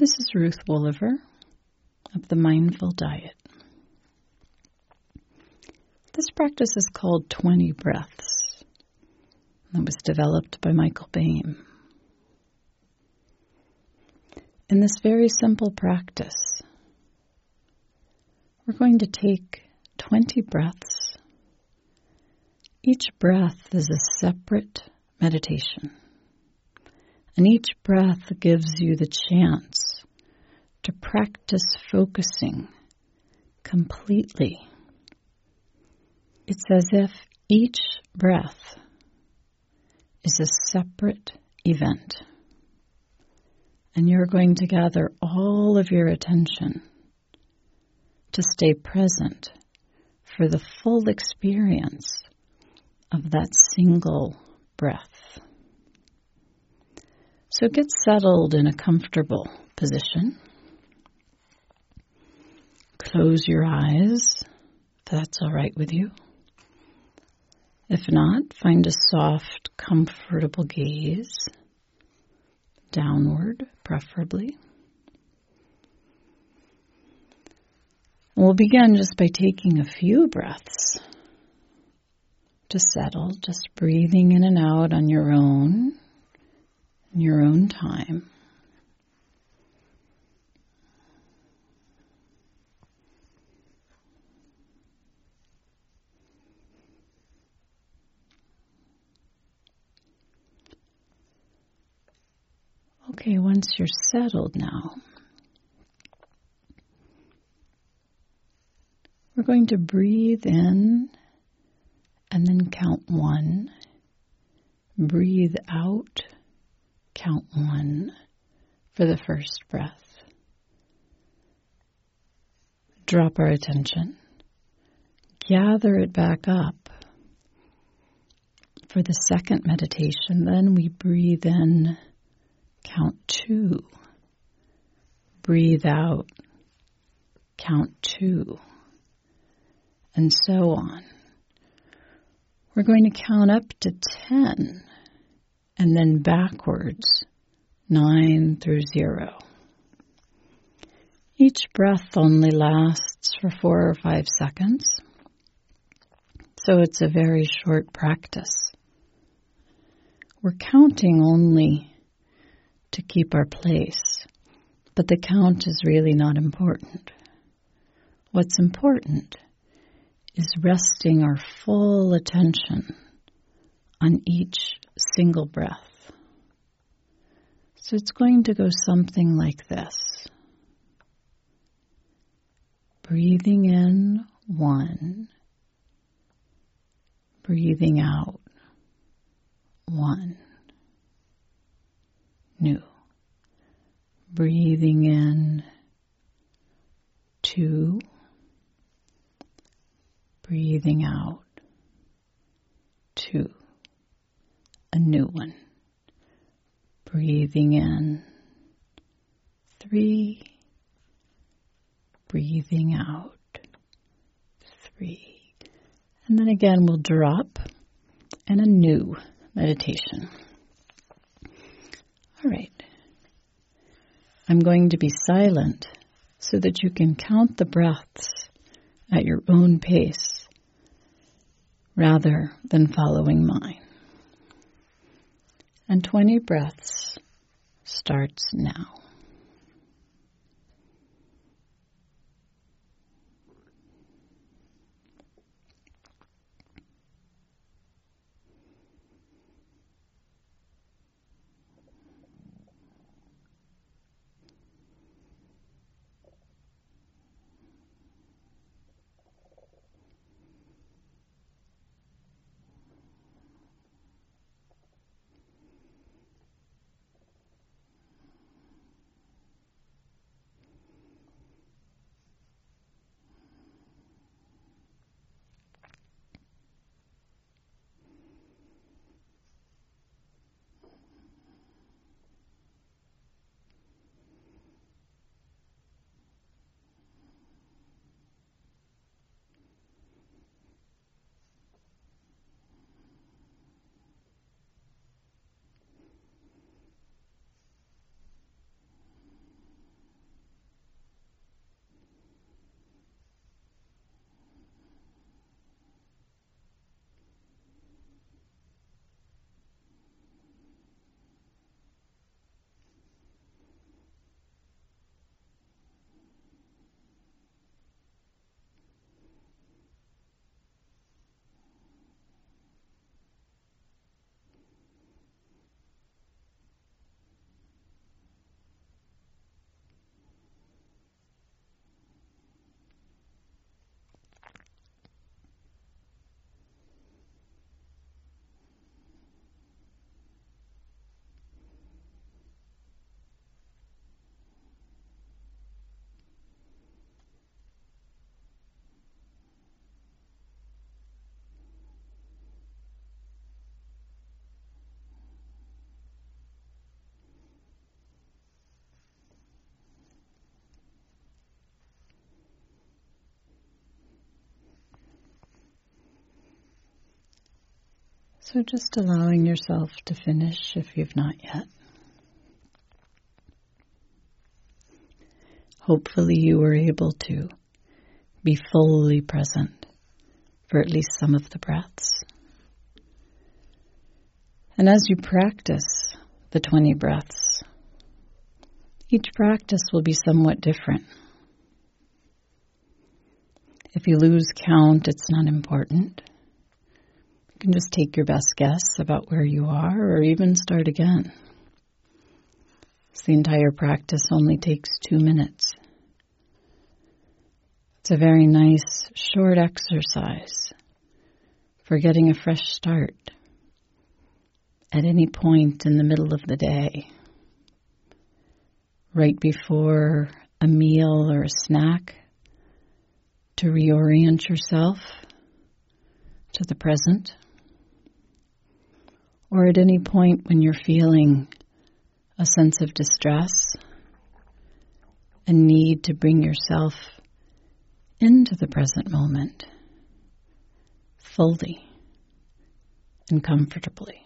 This is Ruth Wolliver of the Mindful Diet. This practice is called 20 breaths. It was developed by Michael Boehm. In this very simple practice, we're going to take 20 breaths. Each breath is a separate meditation, and each breath gives you the chance to practice focusing completely. It's as if each breath is a separate event, and you're going to gather all of your attention to stay present for the full experience of that single breath. So get settled in a comfortable position. Close your eyes, if that's all right with you. If not, find a soft, comfortable gaze, downward preferably. We'll begin just by taking a few breaths to settle, just breathing in and out on your own time. Okay, once you're settled now, we're going to breathe in and then count 1. Breathe out, count 1 for the first breath. Drop our attention. Gather it back up for the second meditation. Then we breathe in, count 2. Breathe out, count 2. And so on. We're going to count up to 10 and then backwards, 9 through 0. Each breath only lasts for 4 or 5 seconds, so it's a very short practice. We're counting only to keep our place, but the count is really not important. What's important is resting our full attention on each single breath. So it's going to go something like this. Breathing in 1, breathing out 1. New. Breathing in 2. Breathing out 2. A new one. Breathing in 3. Breathing out 3. And then again we'll drop and a new meditation. All right. I'm going to be silent so that you can count the breaths at your own pace rather than following mine. And 20 breaths starts now. So just allowing yourself to finish if you've not yet. Hopefully you were able to be fully present for at least some of the breaths. And as you practice the 20 breaths, each practice will be somewhat different. If you lose count, it's not important. You can just take your best guess about where you are, or even start again. The entire practice only takes 2 minutes. It's a very nice, short exercise for getting a fresh start at any point in the middle of the day, right before a meal or a snack, to reorient yourself to the present, or at any point when you're feeling a sense of distress and need to bring yourself into the present moment fully and comfortably.